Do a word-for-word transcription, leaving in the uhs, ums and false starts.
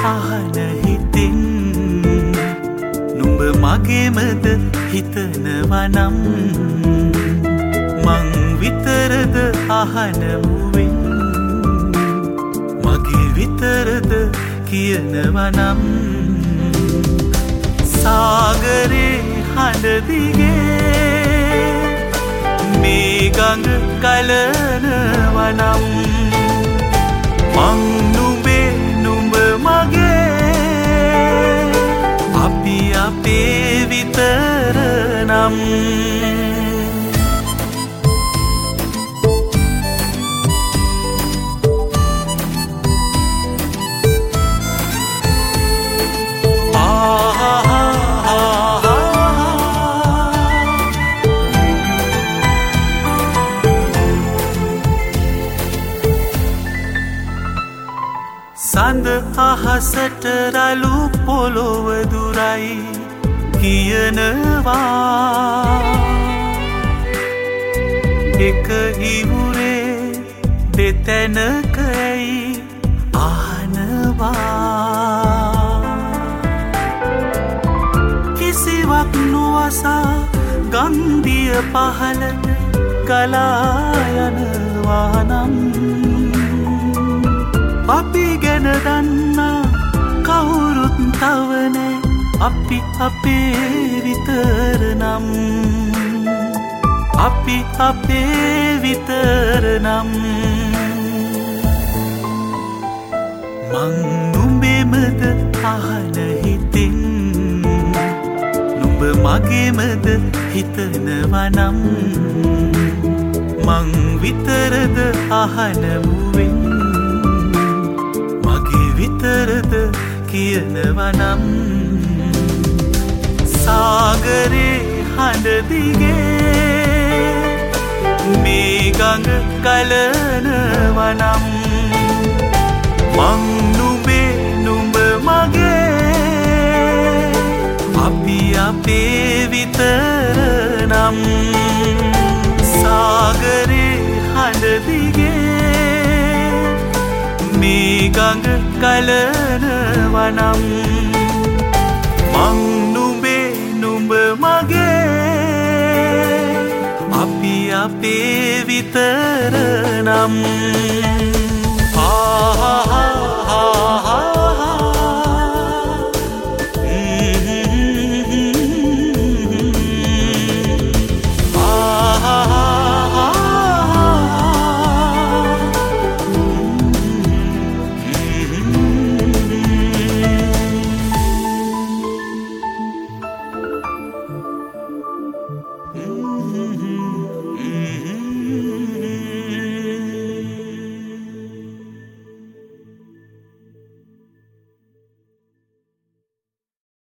අහන හිතින් නුඹ මගේමද හිතනවා නම් මං විතරද අහන මුවින් මගේ විතරද කියනවා නම් සාගරේ හඬ දිගේ මේ ගඟ ගලනවා නම් මං නුඹේ නුඹ මගේ අපි අපේ විතර නම් සඳ අහසට රළු පොළොව දුරයි කියනවා එක ඉවුරේ දෙතැනකයි අහනවා කිසිවක් නොවසා ගන්ධිය පහළට ගලා යනවා නම් අපි ගැන දන්නා කවුරුත් තවනේ අපි අපේ විතර නම් අපි අපේ විතර නම් මං නුඹෙමද අහන හිතින් නුඹ මගේමද හිතනවා නම් මං විතරද අහන මුවින් විතරද කියනවා නම් සාගරේ හඬ දිගේ මේ ගඟ ගලනවා නම් මං නුඹේ නුඹ මගේ අපි අපේ විතර නම් සාගරේ හඬ දිගේ මේ ගඟ ගලනවා නම් මං නුඹේ නුඹ මගේ අපි අපේ විතර නම් ආහා